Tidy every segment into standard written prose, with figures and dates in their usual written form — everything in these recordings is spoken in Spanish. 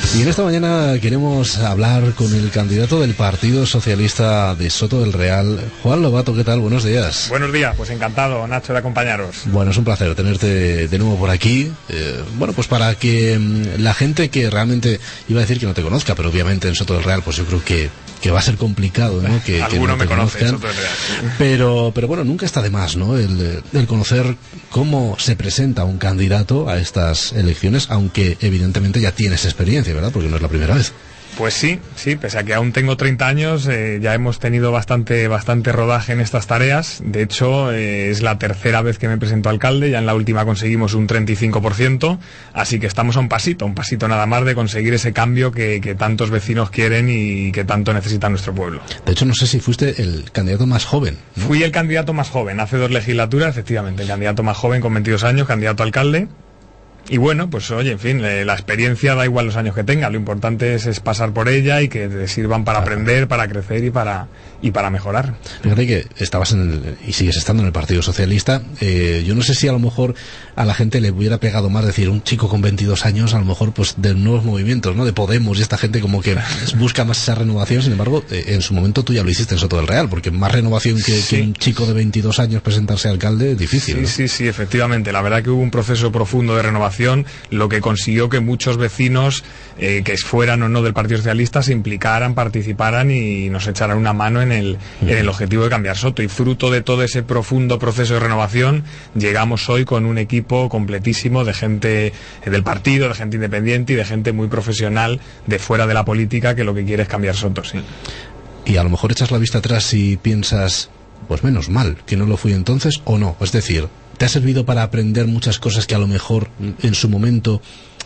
Y en esta mañana queremos hablar con el candidato del Partido Socialista de Soto del Real, Juan Lobato. ¿Qué tal? Buenos días. Buenos días, pues encantado, Nacho, de acompañaros. Bueno, es un placer tenerte de nuevo por aquí. Bueno, pues para que la gente que realmente, iba a decir que no te conozca, pero obviamente en Soto del Real, pues yo creo que va a ser complicado, ¿no? Que alguno no te me conoce en conozcan. Soto del Real. Pero bueno, nunca está de más, ¿no? El conocer cómo se presenta un candidato a estas elecciones, aunque evidentemente ya tienes experiencia, ¿verdad? Porque no es la primera vez. Pues sí, pese a que aún tengo 30 años, ya hemos tenido bastante rodaje en estas tareas. De hecho, es la tercera vez que me presento a alcalde, ya en la última conseguimos un 35%, así que estamos a un pasito nada más de conseguir ese cambio que tantos vecinos quieren y que tanto necesita nuestro pueblo. De hecho, no sé si fuiste el candidato más joven, ¿no? Fui el candidato más joven, hace 2 legislaturas, efectivamente, el candidato más joven con 22 años, candidato a alcalde. Y bueno, pues oye, en fin, la experiencia da igual los años que tenga, lo importante es pasar por ella y que te sirvan para aprender, para crecer y para mejorar. Fíjate que estabas y sigues estando en el Partido Socialista. Yo no sé si a lo mejor a la gente le hubiera pegado más decir un chico con 22 años, a lo mejor pues de nuevos movimientos, ¿no? De Podemos y esta gente como que busca más esa renovación. Sin embargo, en su momento tú ya lo hiciste en Soto del Real, porque más renovación que un chico de 22 años presentarse a alcalde es difícil, ¿no? Sí, efectivamente. La verdad que hubo un proceso profundo de renovación, lo que consiguió que muchos vecinos que fueran o no del Partido Socialista se implicaran, participaran y nos echaran una mano en el objetivo de cambiar Soto. Y fruto de todo ese profundo proceso de renovación, llegamos hoy con un equipo completísimo de gente del partido, de gente independiente y de gente muy profesional de fuera de la política que lo que quiere es cambiar Soto, sí. Y a lo mejor echas la vista atrás y piensas, pues menos mal que no lo fui entonces, o no. Es decir, ¿te ha servido para aprender muchas cosas que a lo mejor en su momento,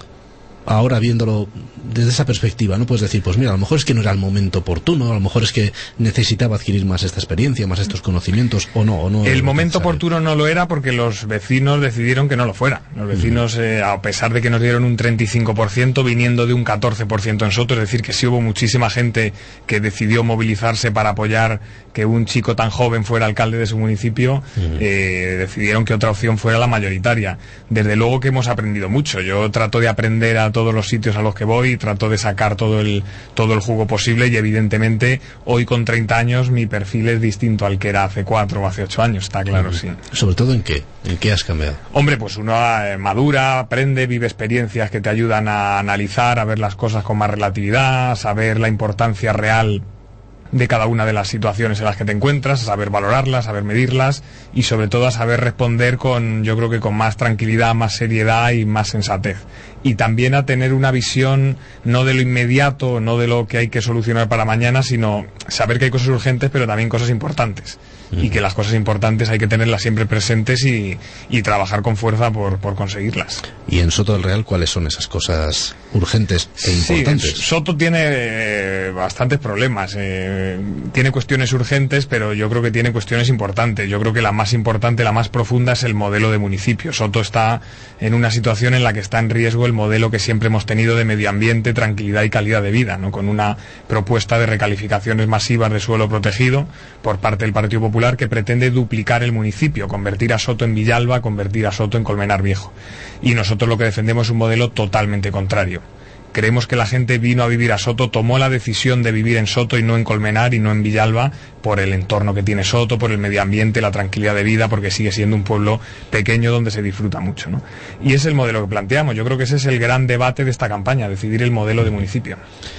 ahora viéndolo desde esa perspectiva, no puedes decir, pues mira, a lo mejor es que no era el momento oportuno, a lo mejor es que necesitaba adquirir más esta experiencia, más estos conocimientos, o no? El momento oportuno no lo era porque los vecinos decidieron que no lo fuera. Los vecinos, a pesar de que nos dieron un 35%, viniendo de un 14% en Soto, es decir, que sí hubo muchísima gente que decidió movilizarse para apoyar que un chico tan joven fuera alcalde de su municipio, decidieron que otra opción fuera la mayoritaria. Desde luego que hemos aprendido mucho. Yo trato de aprender a todos los sitios a los que voy, trato de sacar todo el jugo posible y evidentemente hoy con 30 años mi perfil es distinto al que era hace 4 o hace 8 años, está claro, sí. ¿Sobre todo en qué? ¿En qué has cambiado? Hombre, pues uno madura, aprende, vive experiencias que te ayudan a analizar, a ver las cosas con más relatividad, a saber la importancia real de cada una de las situaciones en las que te encuentras, a saber valorarlas, a saber medirlas y sobre todo a saber responder yo creo que con más tranquilidad, más seriedad y más sensatez. Y también a tener una visión no de lo inmediato, no de lo que hay que solucionar para mañana, sino saber que hay cosas urgentes pero también cosas importantes. Y que las cosas importantes hay que tenerlas siempre presentes y trabajar con fuerza por conseguirlas. ¿Y en Soto del Real cuáles son esas cosas urgentes e importantes? Sí, Soto tiene bastantes problemas. Tiene cuestiones urgentes, pero yo creo que tiene cuestiones importantes. Yo creo que la más importante, la más profunda es el modelo de municipio. Soto está en una situación en la que está en riesgo el modelo que siempre hemos tenido de medio ambiente, tranquilidad y calidad de vida, ¿no? Con una propuesta de recalificaciones masivas de suelo protegido por parte del Partido Popular que pretende duplicar el municipio, convertir a Soto en Villalba, convertir a Soto en Colmenar Viejo. Y nosotros lo que defendemos es un modelo totalmente contrario. Creemos que la gente vino a vivir a Soto, tomó la decisión de vivir en Soto y no en Colmenar y no en Villalba, por el entorno que tiene Soto, por el medio ambiente, la tranquilidad de vida, porque sigue siendo un pueblo pequeño donde se disfruta mucho, ¿no? Y es el modelo que planteamos. Yo creo que ese es el gran debate de esta campaña, decidir el modelo de municipio.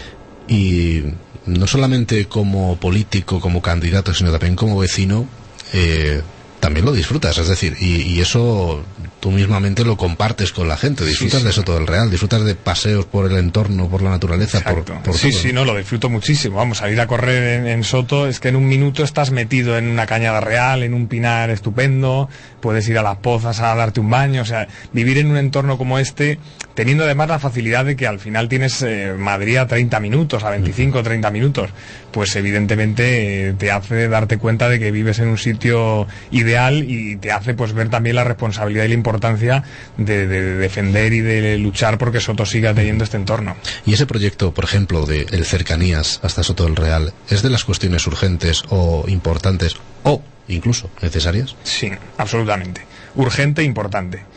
Y no solamente como político, como candidato, sino también como vecino, también lo disfrutas, es decir, y eso tú mismamente lo compartes con la gente, disfrutas de Soto del Real, disfrutas de paseos por el entorno, por la naturaleza, por todo. Sí, no, lo disfruto muchísimo. Vamos, salir a correr en Soto es que en un minuto estás metido en una cañada real, en un pinar estupendo, puedes ir a las pozas a darte un baño, o sea, vivir en un entorno como este, teniendo además la facilidad de que al final tienes Madrid a 30 minutos, a 25 o 30 minutos, pues evidentemente te hace darte cuenta de que vives en un sitio ideal y te hace pues ver también la responsabilidad y la importancia de defender y de luchar porque Soto siga teniendo este entorno. Y ese proyecto, por ejemplo, de el Cercanías hasta Soto del Real, ¿es de las cuestiones urgentes o importantes o incluso necesarias? Sí, absolutamente. Urgente e importante.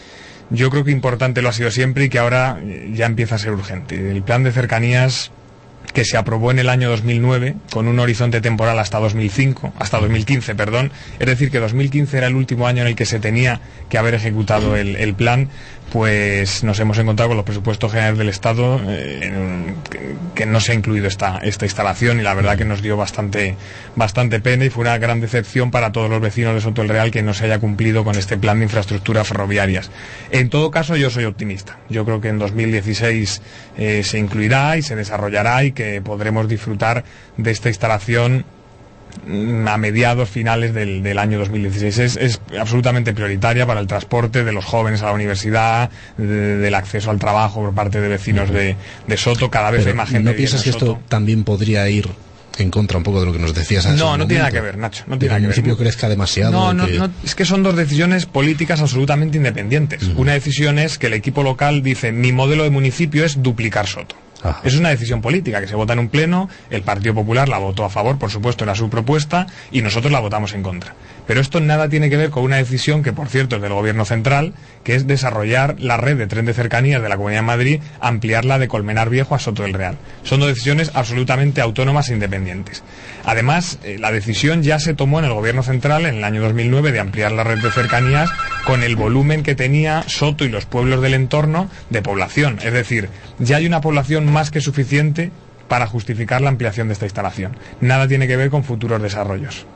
yo creo que importante lo ha sido siempre y que ahora ya empieza a ser urgente. El plan de cercanías que se aprobó en el año 2009 con un horizonte temporal hasta 2015, perdón, es decir que 2015 era el último año en el que se tenía que haber ejecutado el plan, pues nos hemos encontrado con los presupuestos generales del Estado que no se ha incluido esta instalación, y la verdad que nos dio bastante pena, y fue una gran decepción para todos los vecinos de Soto del Real que no se haya cumplido con este plan de infraestructuras ferroviarias. En todo caso, yo soy optimista. Yo creo que en 2016 se incluirá y se desarrollará, y que podremos disfrutar de esta instalación a mediados finales del año 2016. Es absolutamente prioritaria para el transporte de los jóvenes a la universidad, del acceso al trabajo por parte de vecinos de Soto. Cada vez hay más gente. ¿No piensas que esto también podría ir en contra un poco de lo que nos decías hace un momento? No tiene nada que ver, Nacho. No tiene nada que ver. ¿Que el municipio crezca demasiado? No, es que son dos decisiones políticas absolutamente independientes. Una decisión es que el equipo local dice: mi modelo de municipio es duplicar Soto. Ajá. Es una decisión política que se vota en un pleno, el Partido Popular la votó a favor, por supuesto era su propuesta, y nosotros la votamos en contra. Pero esto nada tiene que ver con una decisión que, por cierto, es del Gobierno central, que es desarrollar la red de tren de cercanías de la Comunidad de Madrid, ampliarla de Colmenar Viejo a Soto del Real. Son dos decisiones absolutamente autónomas e independientes. Además, la decisión ya se tomó en el Gobierno central en el año 2009 de ampliar la red de cercanías con el volumen que tenía Soto y los pueblos del entorno de población. Es decir, ya hay una población más que suficiente para justificar la ampliación de esta instalación. Nada tiene que ver con futuros desarrollos.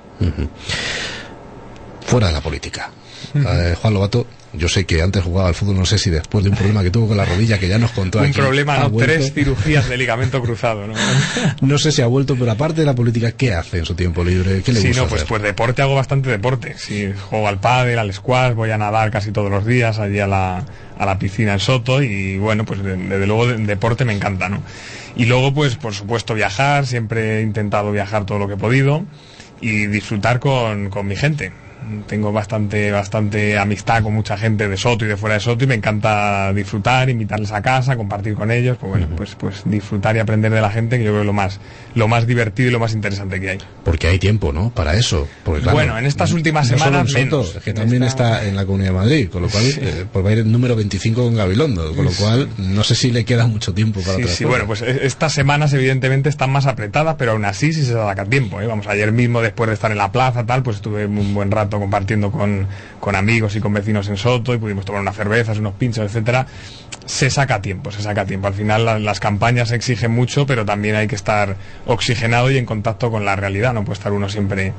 Fuera de la política. Juan Lobato, yo sé que antes jugaba al fútbol, no sé si después de un problema que tuvo con la rodilla, que ya nos contó un aquí. Un problema, no, 3 cirugías de ligamento cruzado, ¿no? No sé si ha vuelto, pero aparte de la política, ¿qué hace en su tiempo libre? ¿Qué le gusta hacer? Pues deporte, hago bastante deporte. Sí, juego al pádel, al squash, voy a nadar casi todos los días allí a la piscina en Soto, y bueno, pues desde luego deporte me encanta, ¿no? Y luego, pues por supuesto viajar, siempre he intentado viajar todo lo que he podido y disfrutar con mi gente. Tengo bastante amistad con mucha gente de Soto y de fuera de Soto, y me encanta disfrutar, invitarles a casa, compartir con ellos, pues bueno, pues disfrutar y aprender de la gente, que yo creo que lo más divertido y lo más interesante que hay. Porque hay tiempo, ¿no?, para eso. Porque, claro, bueno, en estas últimas semanas menos. Soto, que también está en la Comunidad de Madrid, con lo cual pues va a ir el número 25 con Gabilondo, con lo cual no sé si le queda mucho tiempo para otras cosas. Bueno, pues estas semanas evidentemente están más apretadas, pero aún así sí se saca tiempo, ¿eh? Vamos, ayer mismo, después de estar en la plaza, pues estuve un buen rato compartiendo con amigos y con vecinos en Soto, y pudimos tomar unas cervezas, unos pinchos, etcétera. Se saca tiempo. Al final las campañas exigen mucho, pero también hay que estar oxigenado y en contacto con la realidad. No puede estar uno siempre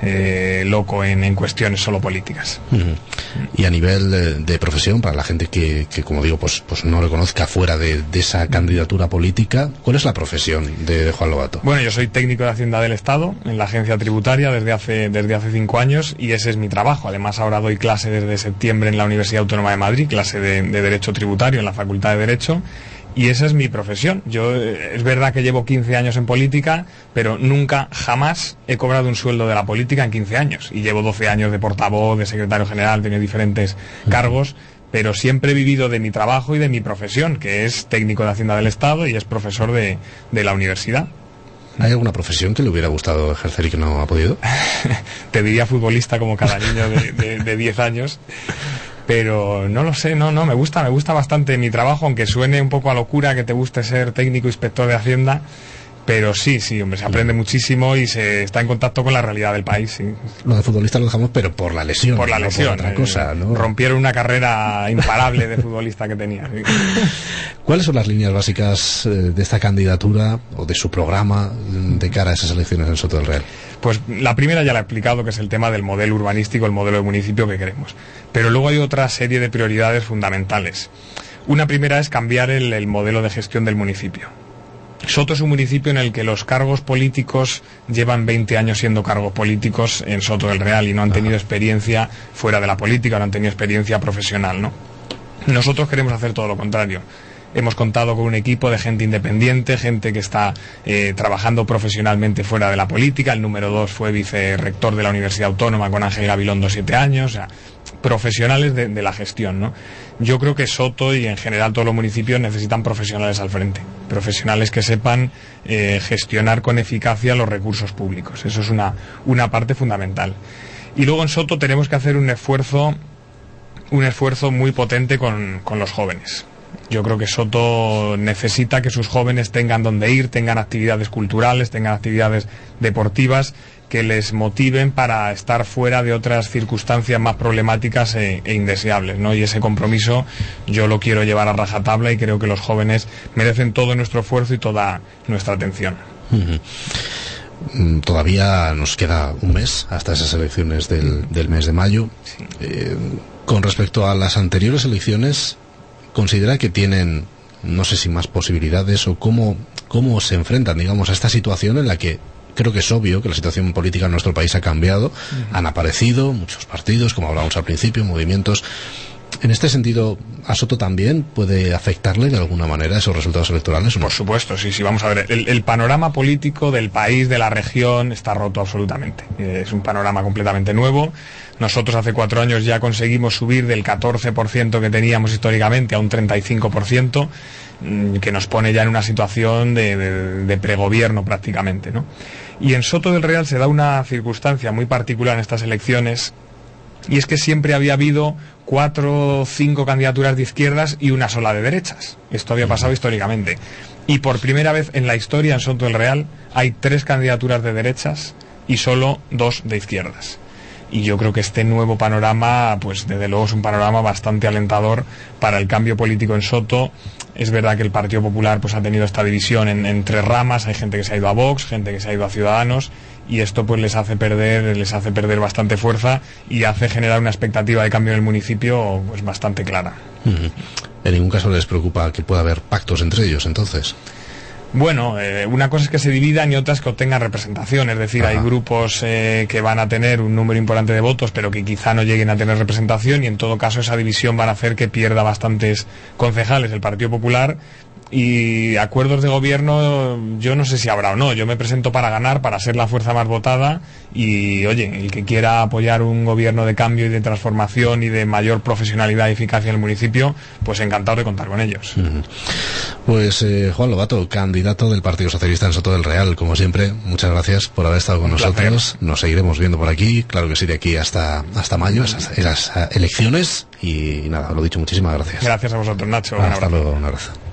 loco en cuestiones solo políticas. Y a nivel de profesión, para la gente que como digo, pues no le conozca fuera de esa candidatura política, ¿cuál es la profesión de Juan Lobato? Bueno, yo soy técnico de Hacienda del Estado en la agencia tributaria desde hace 5 años, y ese es mi trabajo. Además, ahora doy clase desde septiembre en la Universidad Autónoma de Madrid, clase de Derecho Tributario en la Facultad de Derecho, y esa es mi profesión. Yo es verdad que llevo 15 años en política, pero nunca, jamás he cobrado un sueldo de la política en 15 años, y llevo 12 años de portavoz, de secretario general, tengo diferentes cargos, pero siempre he vivido de mi trabajo y de mi profesión, que es técnico de Hacienda del Estado y es profesor de la universidad. ¿Hay alguna profesión que le hubiera gustado ejercer y que no ha podido? Te diría futbolista, como cada niño de 10 años. Pero no lo sé, no, me gusta bastante mi trabajo, aunque suene un poco a locura que te guste ser técnico inspector de Hacienda, pero sí, hombre, se aprende muchísimo y se está en contacto con la realidad del país, sí. Lo de futbolista lo dejamos, pero por la lesión. Por la lesión, por otra cosa, ¿no? Rompieron una carrera imparable de futbolista que tenía. Sí. ¿Cuáles son las líneas básicas de esta candidatura o de su programa de cara a esas elecciones en Soto del Real? Pues la primera ya la he explicado, que es el tema del modelo urbanístico, el modelo de municipio que queremos. Pero luego hay otra serie de prioridades fundamentales. Una primera es cambiar el modelo de gestión del municipio. Soto es un municipio en el que los cargos políticos llevan 20 años siendo cargos políticos en Soto del Real y no han tenido experiencia fuera de la política, no han tenido experiencia profesional, ¿no? Nosotros queremos hacer todo lo contrario. Hemos contado con un equipo de gente independiente, gente que está trabajando profesionalmente fuera de la política. El número 2 fue vicerrector de la Universidad Autónoma con Ángel Gabilondo 7 años, o sea, profesionales de la gestión, ¿no? Yo creo que Soto y en general todos los municipios necesitan profesionales al frente, profesionales que sepan gestionar con eficacia los recursos públicos. Eso es una parte fundamental. Y luego en Soto tenemos que hacer un esfuerzo un esfuerzo muy potente con los jóvenes. Yo creo que Soto necesita que sus jóvenes tengan donde ir, tengan actividades culturales, tengan actividades deportivas que les motiven para estar fuera de otras circunstancias más problemáticas e indeseables, ¿no? Y ese compromiso yo lo quiero llevar a rajatabla y creo que los jóvenes merecen todo nuestro esfuerzo y toda nuestra atención. Todavía nos queda un mes hasta esas elecciones del mes de mayo. Sí. Con respecto a las anteriores elecciones, ¿considera que tienen, no sé si más posibilidades, o cómo se enfrentan, digamos, a esta situación en la que creo que es obvio que la situación política en nuestro país ha cambiado? Han aparecido muchos partidos, como hablábamos al principio, movimientos. En este sentido, ¿a Soto también puede afectarle de alguna manera esos resultados electorales? ¿O no? Por supuesto, sí, vamos a ver. El panorama político del país, de la región, está roto absolutamente. Es un panorama completamente nuevo. Nosotros hace 4 años ya conseguimos subir del 14% que teníamos históricamente a un 35%, que nos pone ya en una situación de pregobierno prácticamente, ¿no? Y en Soto del Real se da una circunstancia muy particular en estas elecciones, y es que siempre había habido 4 o 5 candidaturas de izquierdas y una sola de derechas. Esto había pasado históricamente. Y por primera vez en la historia en Soto del Real hay 3 candidaturas de derechas y solo 2 de izquierdas. Y yo creo que este nuevo panorama, pues desde luego es un panorama bastante alentador para el cambio político en Soto. Es verdad que el Partido Popular pues ha tenido esta división en 3 ramas. Hay gente que se ha ido a Vox, gente que se ha ido a Ciudadanos, y esto pues les hace perder bastante fuerza y hace generar una expectativa de cambio en el municipio pues bastante clara. ¿En ningún caso les preocupa que pueda haber pactos entre ellos, entonces? Bueno, una cosa es que se dividan y otra es que obtengan representación. Es decir, hay grupos que van a tener un número importante de votos, pero que quizá no lleguen a tener representación, y en todo caso esa división van a hacer que pierda bastantes concejales el Partido Popular. Y acuerdos de gobierno yo no sé si habrá o no. Yo me presento para ganar, para ser la fuerza más votada, y oye, el que quiera apoyar un gobierno de cambio y de transformación y de mayor profesionalidad y eficacia en el municipio, pues encantado de contar con ellos. Pues Juan Lobato, candidato del Partido Socialista en Soto del Real, como siempre, muchas gracias por haber estado con nosotros. Nos seguiremos viendo por aquí, claro que sí, de aquí hasta mayo, esas elecciones, y nada, lo dicho, muchísimas gracias. Gracias a vosotros, Nacho. Hasta luego, un abrazo.